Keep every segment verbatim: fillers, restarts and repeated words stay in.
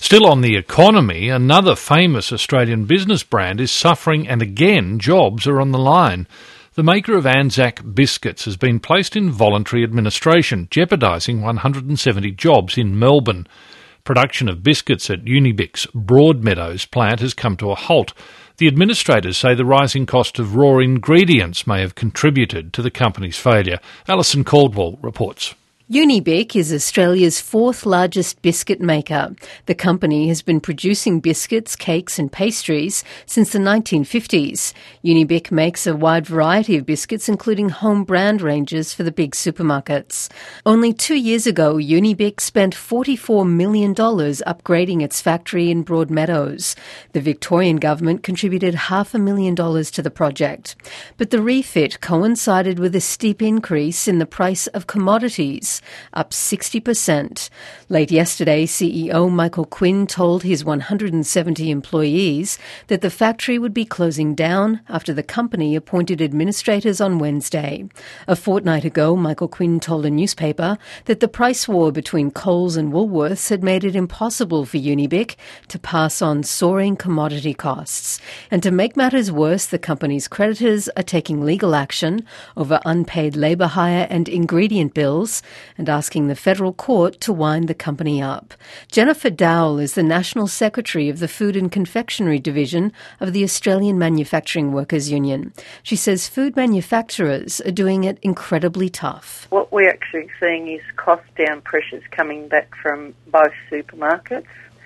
Still on the economy, another famous Australian business brand is suffering, and again jobs are on the line. The maker of Anzac biscuits has been placed in voluntary administration, jeopardising one hundred seventy jobs in Melbourne. Production of biscuits at Unibic's Broadmeadows plant has come to a halt. The administrators say the rising cost of raw ingredients may have contributed to the company's failure. Alison Caldwell reports. Unibic is Australia's fourth largest biscuit maker. The company has been producing biscuits, cakes and pastries since the nineteen fifties. Unibic makes a wide variety of biscuits, including home brand ranges for the big supermarkets. Only two years ago, Unibic spent forty-four million dollars upgrading its factory in Broadmeadows. The Victorian government contributed half a million dollars to the project. But the refit coincided with a steep increase in the price of commodities, up sixty percent. Late yesterday, C E O Michael Quinn told his one hundred seventy employees that the factory would be closing down after the company appointed administrators on Wednesday. A fortnight ago, Michael Quinn told a newspaper that the price war between Coles and Woolworths had made it impossible for Unibic to pass on soaring commodity costs. And to make matters worse, the company's creditors are taking legal action over unpaid labour hire and ingredient bills, and asking the federal court to wind the company up. Jennifer Dowell is the National Secretary of the Food and Confectionery Division of the Australian Manufacturing Workers Union. She says food manufacturers are doing it incredibly tough. What we're actually seeing is cost-down pressures coming back from both supermarkets,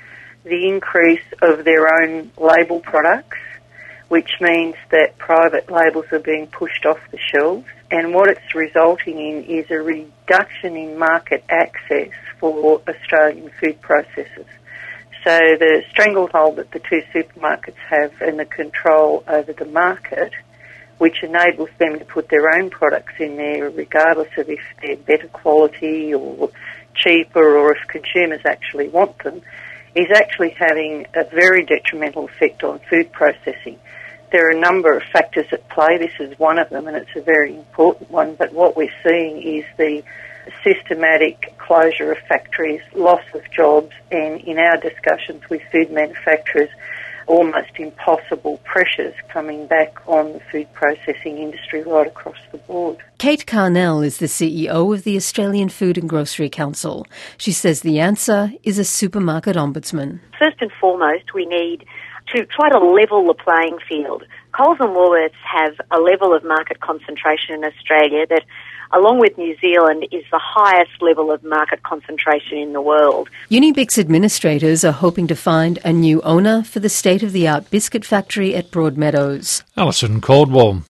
the increase of their own label products, which means that private labels are being pushed off the shelves. And what it's resulting in is a reduction in market access for Australian food processors. So the stranglehold that the two supermarkets have and the control over the market, which enables them to put their own products in there regardless of if they're better quality or cheaper or if consumers actually want them, is actually having a very detrimental effect on food processing. There are a number of factors at play. This is one of them, and it's a very important one. But what we're seeing is the systematic closure of factories, loss of jobs, and in our discussions with food manufacturers, almost impossible pressures coming back on the food processing industry right across the board. Kate Carnell is the C E O of the Australian Food and Grocery Council. She says the answer is a supermarket ombudsman. First and foremost, we need to try to level the playing field. Coles and Woolworths have a level of market concentration in Australia that, along with New Zealand, is the highest level of market concentration in the world. Unibic's administrators are hoping to find a new owner for the state-of-the-art biscuit factory at Broadmeadows. Alison Caldwell.